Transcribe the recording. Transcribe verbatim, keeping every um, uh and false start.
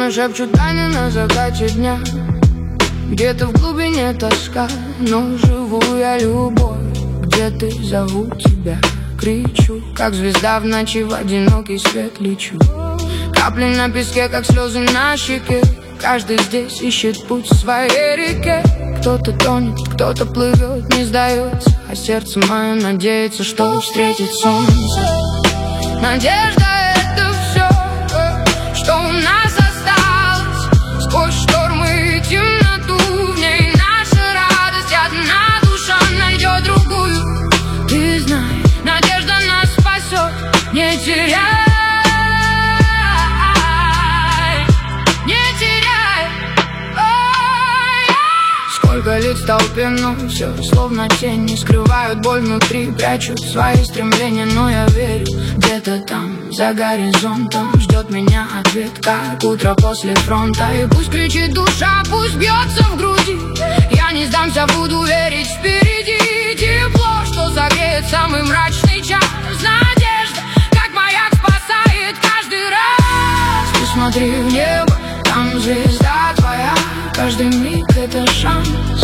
Словно шепчут тайны на закате дня. Где-то в глубине тоска, но живу я любовь. Где ты, зову тебя, кричу, как звезда в ночи в одинокий свет лечу. Капли на песке, как слезы на щеке. Каждый здесь ищет путь в своей реке. Кто-то тонет, кто-то плывет, не сдается, а сердце мое надеется, что встретит солнце. Надежда — это все, что у нас осталось. Сквозь штормы и темноту, в ней наша радость. Одна душа найдет другую. Ты знай, надежда нас спасет. Не теряй, не теряй. Сколько лет в толпе, но все словно тени. Скрывают боль внутри, прячут свои стремления. Но я верю, где-то там, за горизонтом, ждет меня ответ, как утро после фронта. И пусть кричит душа, пусть бьется в груди, я не сдамся, буду верить впереди. Тепло, что согреет самый мрачный час. Надежда, как маяк, спасает каждый раз. Ты смотри в небо, там звезда твоя. Каждый миг — это шанс.